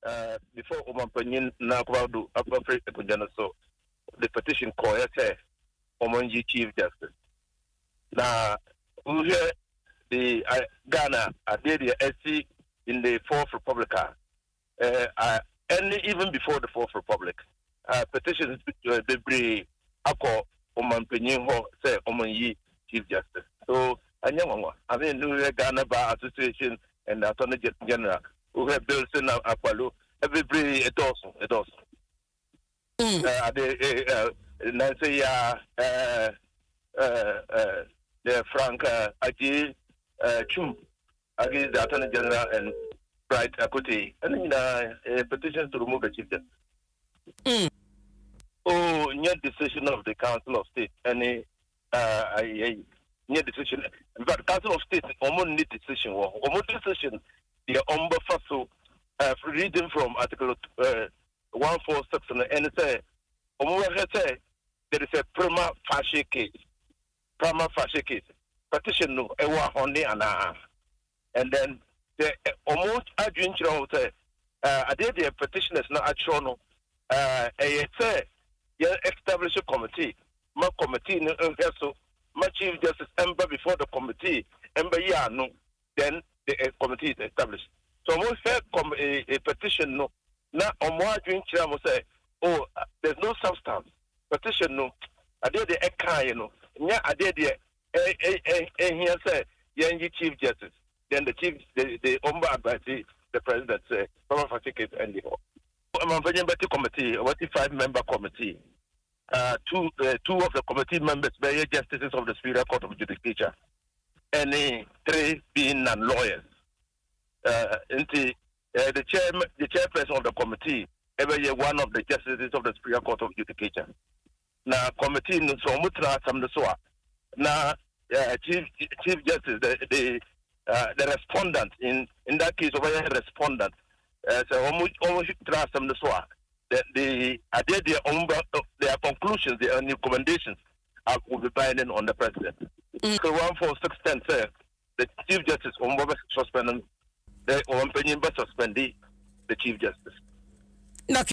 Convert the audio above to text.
before Omanpanyin Nakwadu Upper so the petition call Omanji Chief Justice. Now, we hear the Ghana, I did the SC in the Fourth Republic, and even before the Fourth Republic, petitions the Bri Ako Omanpanyin Ho say Omanji Chief Justice. So, I mean, we Ghana Bar Association and the Attorney General who have bills in Apollo. Everybody it also. Nancy the Frank Aji Chum against the Attorney General and Bright Akuti and a petition to remove the chief justice. Oh, near decision of the Council of State. Any near decision. But Council of State almost need decision. Almost decision. The Omba Faso. Reading from Article 146 and say, there is a prima facie case. Petition no, only and then the almost arguing say, I did the petition is not actual no. I say, you establish a committee. My committee no so my chief justice ember before the committee ember no. Then the committee is established. So we have a petition no. Now on more drink say, oh, there's no substance. Petition no. I did the eka, Yeah, I did the here say, Yangi Chief Justice. Then the chief the Omba advice the president say, from a ticket and the whole. I'm a very better committee, 5-member committee. Two of the committee members were justices of the Superior Court of Judicature. And 3 being non-lawyers. The chairperson of the committee, every year one of the justices of the Superior Court of Judicature. Now, committee no so mutra some the soa. Now, chief justice, the respondent in that case over here respondent. So almost trust some the soa. The idea their conclusions, their recommendations will be binding on the president. So 14610 says the chief justice suspending. The Omanpanyin suspended the chief justice.